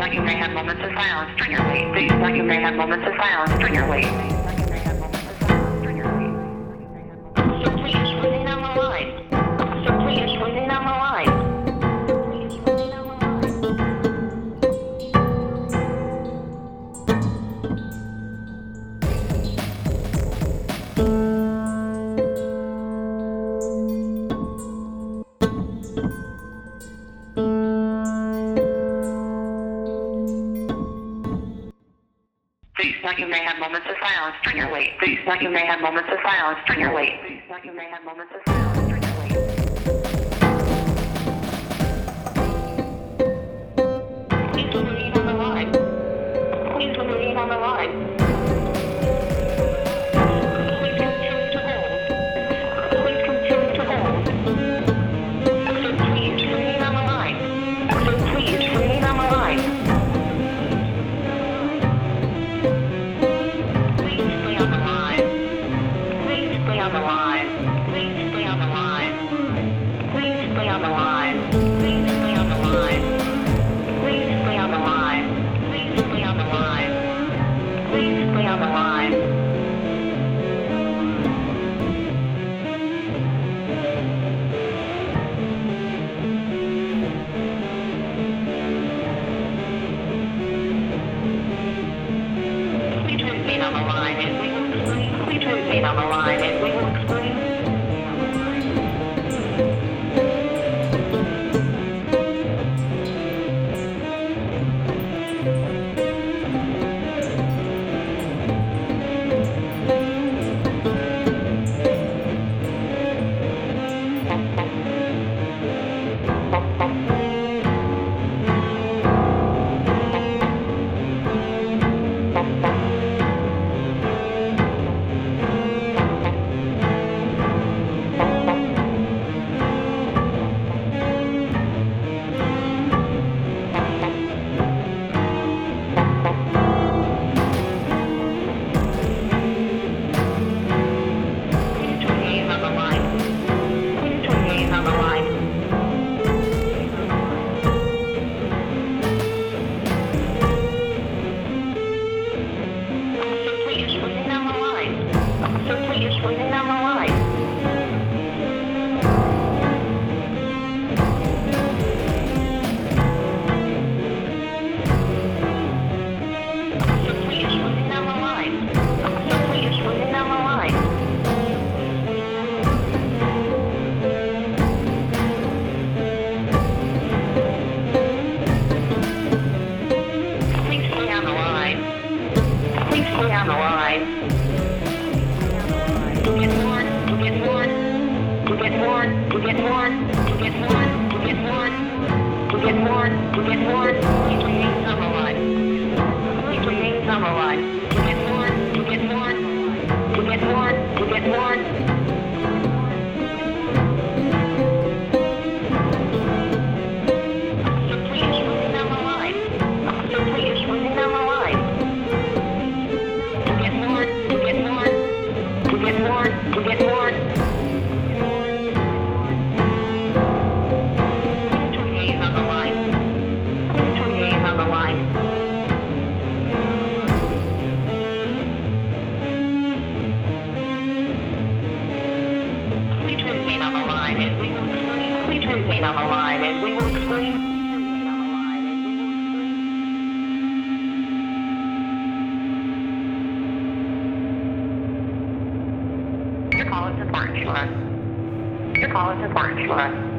that you may have moments of silence during your wait. Please that you may have moments of silence during your wait. So please remain on the line. So please remain on the line. Please that you may have moments of silence during your wait. Please that you may have moments of silence during your wait. Please that you may have moments of silence during your wait. Please remain on the line. Please remain on the line. Please continue to hold. Please continue to hold. So please remain on the line. So please remain on the line. Please stay on the line. Please stay on the line. Please stay on the line. Please stay on the line. Please stay on the line. Please stay on the line. Please stay on the line. Please stay on the line. Please remain on the line and we will explain. Please remain on the line and we will explain. Please remain on the line. Please remain on the line. So please remain on the line. So please remain on the line. So please remain on the line. So please remain on the line. Please stay on the line. Please stay on the line. To get more, to get more, to get more, to get more, to get more, to get more, to get more, to get more. Please remain on the line. Please remain on the line. To get more, to get more, to get more, to get more. So please remain on the line. So please remain on the line. To get more, to get more, to get more, to get more. Please remain on the line. Please remain on the line. Please remain on the line and we will explain. Please remain on the line and we will explain. Your call is important to us. Your call is important to us.